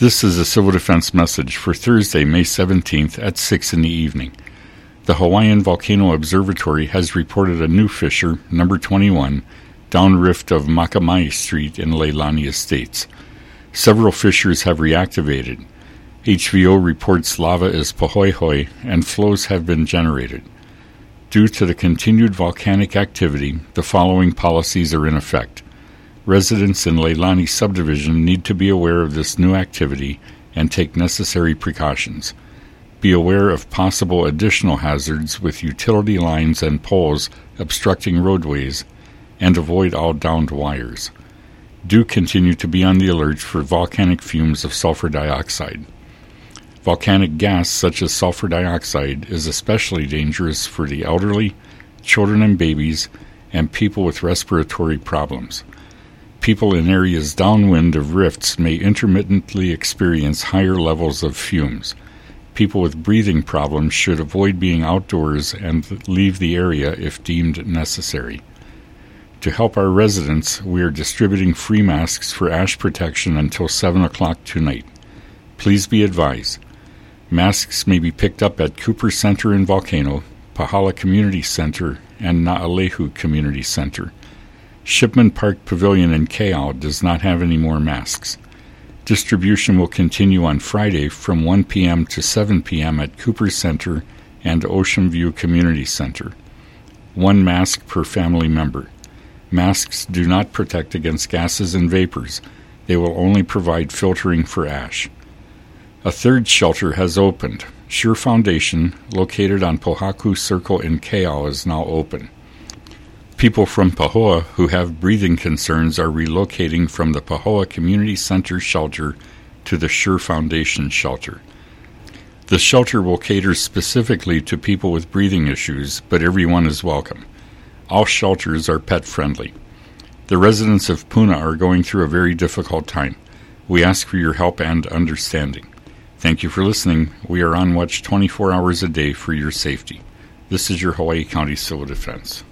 This is a Civil Defense message for Thursday, May 17th at 6 in the evening. The Hawaiian Volcano Observatory has reported a new fissure, number 21, downrift of Makamai Street in Leilani Estates. Several fissures have reactivated. HVO reports lava is pahoehoe and flows have been generated. Due to the continued volcanic activity, the following policies are in effect. Residents in Leilani subdivision need to be aware of this new activity and take necessary precautions. Be aware of possible additional hazards with utility lines and poles obstructing roadways, and avoid all downed wires. Do continue to be on the alert for volcanic fumes of sulfur dioxide. Volcanic gas such as sulfur dioxide is especially dangerous for the elderly, children and babies, and people with respiratory problems. People in areas downwind of rifts may intermittently experience higher levels of fumes. People with breathing problems should avoid being outdoors and leave the area if deemed necessary. To help our residents, we are distributing free masks for ash protection until 7 o'clock tonight. Please be advised. Masks may be picked up at Cooper Center in Volcano, Pahala Community Center, and Naalehu Community Center. Shipman Park Pavilion in Keau does not have any more masks. Distribution will continue on Friday from 1 p.m. to 7 p.m. at Cooper Center and Ocean View Community Center. 1 mask per family member. Masks do not protect against gases and vapors. They will only provide filtering for ash. A third shelter has opened. Sure Foundation, located on Pohaku Circle in Keau, is now open. People from Pahoa who have breathing concerns are relocating from the Pahoa Community Center shelter to the Sure Foundation shelter. The shelter will cater specifically to people with breathing issues, but everyone is welcome. All shelters are pet-friendly. The residents of Puna are going through a very difficult time. We ask for your help and understanding. Thank you for listening. We are on watch 24 hours a day for your safety. This is your Hawaii County Civil Defense.